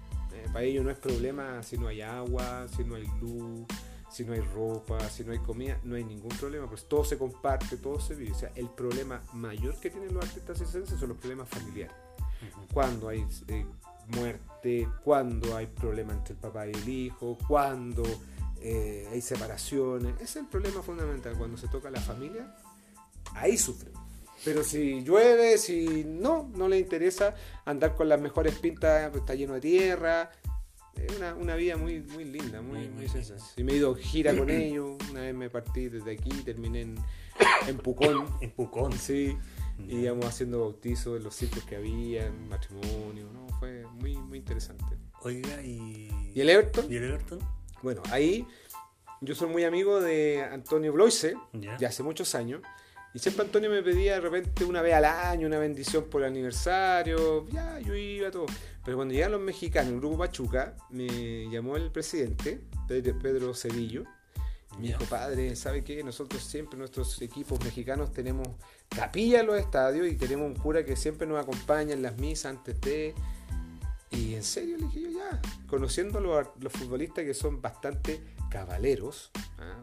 Para ellos no es problema si no hay agua, si no hay luz, si no hay ropa, si no hay comida, no hay ningún problema, pues todo se comparte, todo se vive. O sea, el problema mayor que tienen los artistas circenses son los problemas familiares. Cuando hay muerte, cuando hay problema entre el papá y el hijo, cuando hay separaciones. Ese es el problema fundamental. Cuando se toca a la familia, ahí sufren. Pero si llueve, si no les interesa andar con las mejores pintas, pues está lleno de tierra. Es una vida muy, muy linda, muy sensacional. Y me he ido gira con ellos. Una vez me partí desde aquí, terminé en Pucón. En Pucón. Sí. Y íbamos haciendo bautizos en los circos que había, matrimonio, ¿no? Fue muy, muy interesante. Oiga, ¿y el Everton? ¿Y el Everton? Bueno, ahí yo soy muy amigo de Antonio Bloise, ya hace muchos años. Y siempre Antonio me pedía de repente una vez al año, una bendición por el aniversario. Ya, yo iba todo. Pero cuando llegan los mexicanos, el grupo Pachuca, me llamó el presidente, Pedro Cedillo. Me dijo, padre, ¿sabe qué? Nosotros siempre, nuestros equipos mexicanos, tenemos capilla en los estadios y tenemos un cura que siempre nos acompaña en las misas antes de... Y en serio, le dije yo, ya, conociendo a los futbolistas que son bastante caballeros,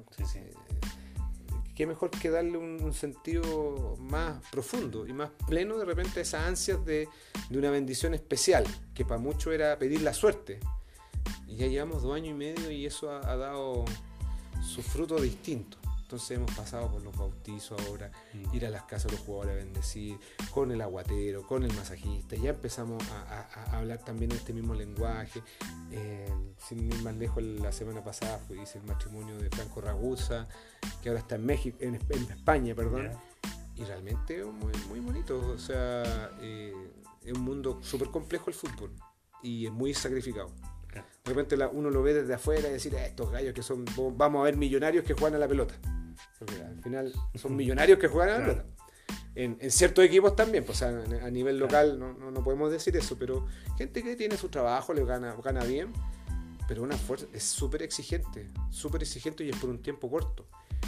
qué mejor que darle un sentido más profundo y más pleno de repente a esas ansias de una bendición especial, que para muchos era pedir la suerte. Y ya llevamos 2 años y medio y eso ha dado sus frutos distintos. Entonces hemos pasado por los bautizos ahora, ir a las casas de los jugadores a bendecir, con el aguatero, con el masajista. Ya empezamos a hablar también este mismo lenguaje. Sin ir más lejos, la semana pasada hice el matrimonio de Franco Ragusa, que ahora está en México, en España, perdón. Y realmente es muy, muy bonito. O sea, es un mundo súper complejo el fútbol y es muy sacrificado. De repente uno lo ve desde afuera y decir, estos gallos que son, vamos a ver millonarios que juegan a la pelota. Porque al final son millonarios que juegan a la pelota. En ciertos equipos también, pues, a nivel local no podemos decir eso, pero gente que tiene su trabajo, le gana bien, pero una fuerza es súper exigente y es por un tiempo corto.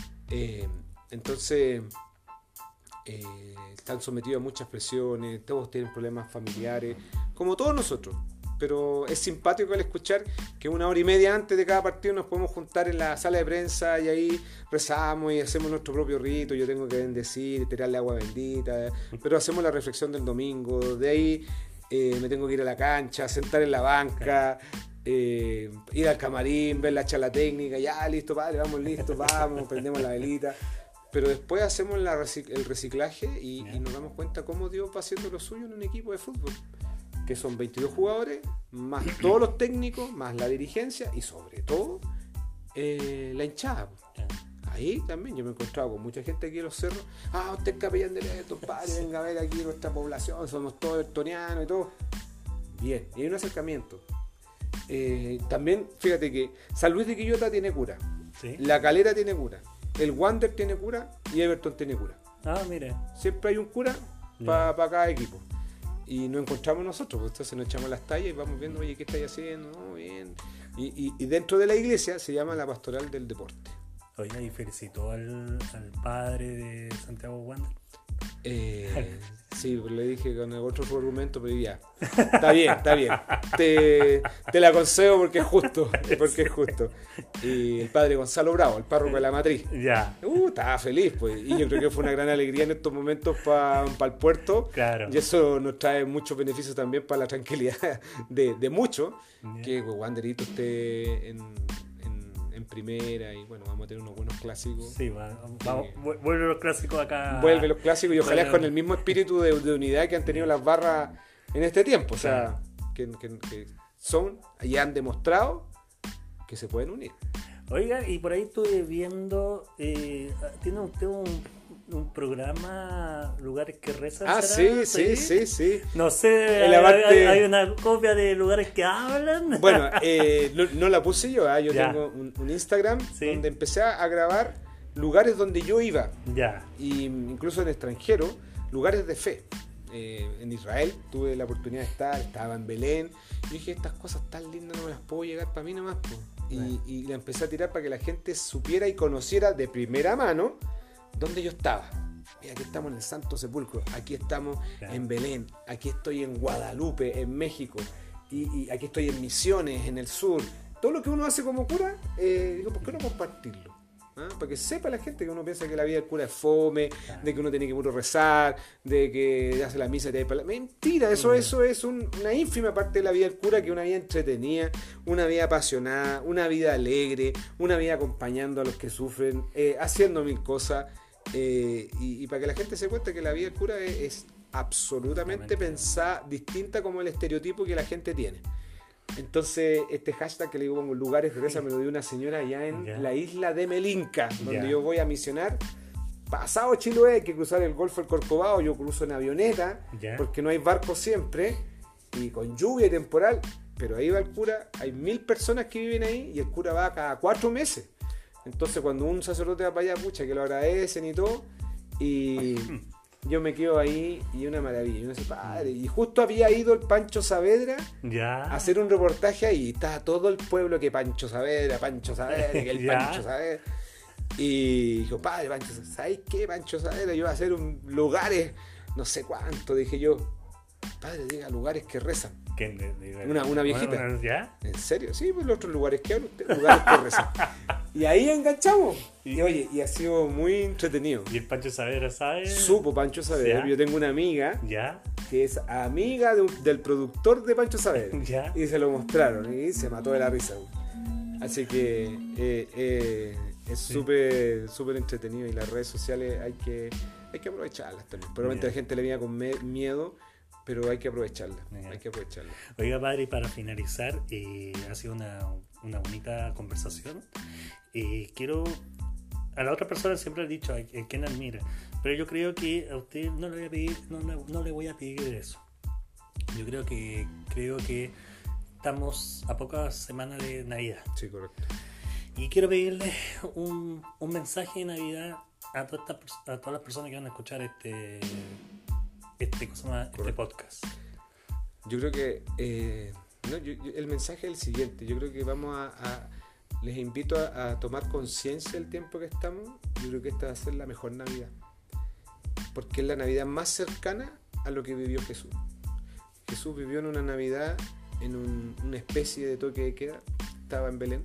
Entonces están sometidos a muchas presiones, todos tienen problemas familiares, como todos nosotros. Pero es simpático al escuchar que 1 hora y media antes de cada partido nos podemos juntar en la sala de prensa y ahí rezamos y hacemos nuestro propio rito. Yo tengo que bendecir, tirarle agua bendita, pero hacemos la reflexión del domingo. De ahí me tengo que ir a la cancha, sentar en la banca, ir al camarín, ver la charla técnica. Ya, listo, padre, vamos, prendemos la velita. Pero después hacemos el reciclaje y nos damos cuenta cómo Dios va haciendo lo suyo en un equipo de fútbol, que son 22 jugadores, más todos los técnicos, más la dirigencia y sobre todo la hinchada. Ahí también yo me he encontrado con mucha gente aquí en los cerros. Usted es capellán de estos padres, venga a ver aquí nuestra población, somos todos evertonianos y todo. Bien, y hay un acercamiento. También, fíjate que San Luis de Quillota tiene cura, ¿sí? La Calera tiene cura, el Wander tiene cura y Everton tiene cura. Mire. Siempre hay un cura para cada equipo. Y nos encontramos nosotros, pues entonces nos echamos las tallas y vamos viendo, oye, ¿qué estáis haciendo? No, bien. Y dentro de la iglesia se llama la Pastoral del Deporte. Oiga, ¿y felicitó al padre de Santiago Wander? Sí, pues le dije con otro argumento, pero ya. Está bien. Te la concedo porque es justo. Y el padre Gonzalo Bravo, el párroco de la matriz. Ya. Estaba feliz, pues. Y yo creo que fue una gran alegría en estos momentos para el puerto. Claro. Y eso nos trae muchos beneficios también para la tranquilidad de muchos. Yeah. Que Wanderito esté en primera y bueno, vamos a tener unos buenos clásicos. Sí, vuelve los clásicos acá. Vuelve los clásicos y ojalá con el mismo espíritu de unidad que han tenido las barras en este tiempo. O sea, que son y han demostrado que se pueden unir. Oiga, y por ahí estuve viendo, ¿tiene usted un programa, Lugares que Rezan? Sí. No sé, hay una copia de Lugares que Hablan. Bueno, no la puse yo, yo tengo un Instagram donde empecé a grabar lugares donde yo iba. Ya. Y incluso en extranjero, lugares de fe. En Israel tuve la oportunidad de estaba en Belén. Y dije, estas cosas tan lindas no me las puedo llegar para mí nomás. Y la empecé a tirar para que la gente supiera y conociera de primera mano dónde yo estaba. Mira, aquí estamos en el Santo Sepulcro, aquí estamos en Belén, aquí estoy en Guadalupe, en México. y aquí estoy en Misiones, en el sur. Todo lo que uno hace como cura, digo, ¿por qué no compartirlo? Para que sepa la gente que uno piensa que la vida del cura es fome, de que uno tiene que puro rezar, de que hace la misa y te da para... Mentira, eso es una ínfima parte de la vida del cura, que es una vida entretenida, una vida apasionada, una vida alegre, una vida acompañando a los que sufren, haciendo mil cosas, y para que la gente se cuente que la vida del cura es absolutamente pensada distinta como el estereotipo que la gente tiene. Entonces, este hashtag que le digo, lugares de reza, me lo dio una señora allá en la isla de Melinca, donde yo voy a misionar. Pasado Chiloé, hay que cruzar el Golfo del Corcovado, yo cruzo en avioneta, porque no hay barcos siempre, y con lluvia y temporal, pero ahí va el cura, hay 1000 personas que viven ahí, y el cura va cada 4 meses. Entonces, cuando un sacerdote va para allá, pucha, que lo agradecen y todo, y... yo me quedo ahí y una maravilla. Y uno dice, padre. Y justo había ido el Pancho Saavedra a hacer un reportaje ahí. Y estaba todo el pueblo que Pancho Saavedra, que el Pancho Saavedra. Y dijo, padre, Pancho, ¿sabes qué, Pancho Saavedra? Yo voy a hacer lugares, no sé cuánto. Dije yo, padre, diga lugares que rezan. Una viejita. ¿Ya? ¿En serio? Sí, pues los otros lugares que hablan, lugares que rezan. Y ahí enganchamos. Y oye, y ha sido muy entretenido. ¿Y el Pancho Saavedra sabe? Supo Pancho Saavedra. Yo tengo una amiga que es amiga del productor de Pancho Saavedra. Y se lo mostraron y se mató de la risa. Así que es súper entretenido, y las redes sociales hay que aprovecharlas también. Probablemente la gente le viene con miedo, pero hay que aprovecharla. Oiga, padre, para finalizar, ha sido una bonita conversación. Quiero... A la otra persona siempre he dicho a quien admira, pero yo creo que a usted no le voy a pedir eso. Yo creo que estamos a pocas semanas de Navidad. Sí, correcto. Y quiero pedirle un mensaje de Navidad a todas las personas que van a escuchar este podcast. Yo creo que el mensaje es el siguiente. Yo creo que les invito a tomar conciencia del tiempo que estamos. Yo creo que esta va a ser la mejor Navidad, porque es la Navidad más cercana a lo que vivió Jesús. Jesús vivió en una Navidad en una especie de toque de queda. Estaba en Belén,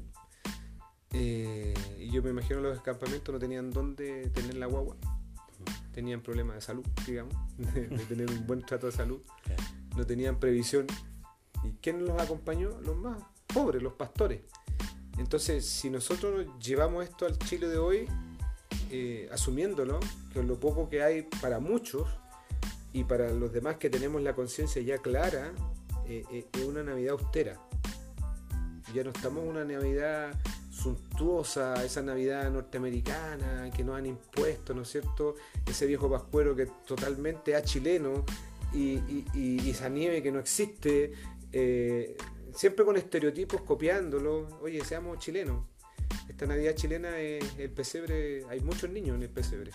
y yo me imagino los campamentos no tenían dónde tener la guagua, tenían problemas de salud, digamos, de tener un buen trato de salud, no tenían previsión. ¿Y quién los acompañó? Los más pobres, los pastores. Entonces, si nosotros llevamos esto al Chile de hoy, asumiéndolo, que lo poco que hay para muchos y para los demás que tenemos la conciencia ya clara, es una Navidad austera. Ya no estamos en una Navidad suntuosa, esa Navidad norteamericana que nos han impuesto, ¿no es cierto? Ese viejo pascuero que es totalmente achileno, y esa nieve que no existe, siempre con estereotipos, copiándolo. Oye, seamos chilenos. Esta Navidad chilena es el pesebre. Hay muchos niños en el pesebre.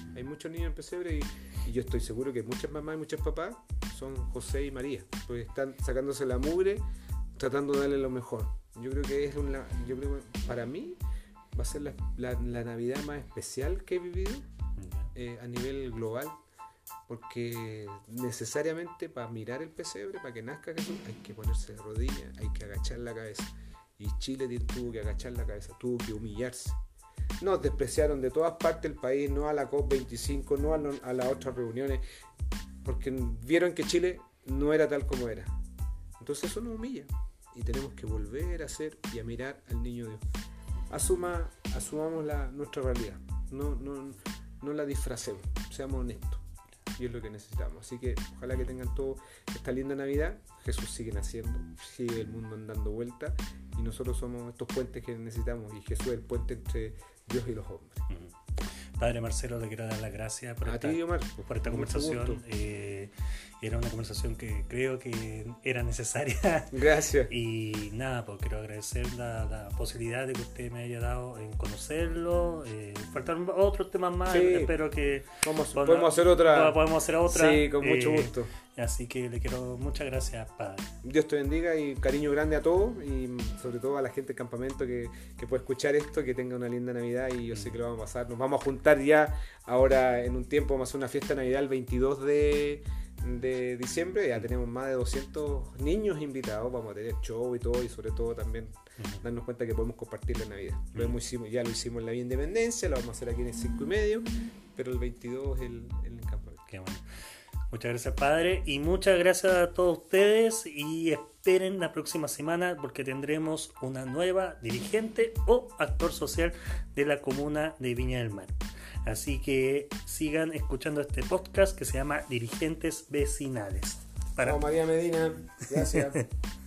Y yo estoy seguro que muchas mamás y muchos papás son José y María, pues están sacándose la mugre, tratando de darle lo mejor. Yo creo que para mí va a ser la Navidad más especial que he vivido a nivel global. Porque necesariamente para mirar el pesebre, para que nazca Jesús, hay que ponerse de rodillas, hay que agachar la cabeza. Y Chile tuvo que agachar la cabeza, tuvo que humillarse. Nos despreciaron de todas partes del país, no a la COP25, no a las otras reuniones, porque vieron que Chile no era tal como era. Entonces eso nos humilla, y tenemos que volver a ser y a mirar al niño Dios. Asumamos nuestra realidad, no la disfracemos, seamos honestos. Y es lo que necesitamos. Así que ojalá que tengan todo esta linda Navidad. Jesús sigue naciendo, sigue el mundo dando vueltas, y nosotros somos estos puentes que necesitamos, y Jesús es el puente entre Dios y los hombres. Padre Marcelo, le quiero dar las gracias por esta conversación. Era una conversación que creo que era necesaria. Gracias. Y nada, pues quiero agradecer la posibilidad de que usted me haya dado en conocerlo. Faltan otros temas más, espero que podemos hacer otra. Sí, con mucho gusto. Así que le quiero muchas gracias, Padre. Dios te bendiga, y cariño grande a todos, y sobre todo a la gente del campamento que puede escuchar esto, que tenga una linda Navidad, y yo sé que lo vamos a pasar. Nos vamos a juntar ya ahora en un tiempo, vamos a hacer una fiesta de Navidad el 22 de de diciembre. Ya tenemos más de 200 niños invitados. Vamos a tener show y todo, y sobre todo también darnos cuenta que podemos compartir la Navidad. Ya lo hicimos en la Vía Independencia, lo vamos a hacer aquí en el 5:30, pero el 22 el campamento. Qué bueno. Muchas gracias, padre, y muchas gracias a todos ustedes, y esperen la próxima semana porque tendremos una nueva dirigente o actor social de la comuna de Viña del Mar. Así que sigan escuchando este podcast que se llama Dirigentes Vecinales. María Medina, gracias.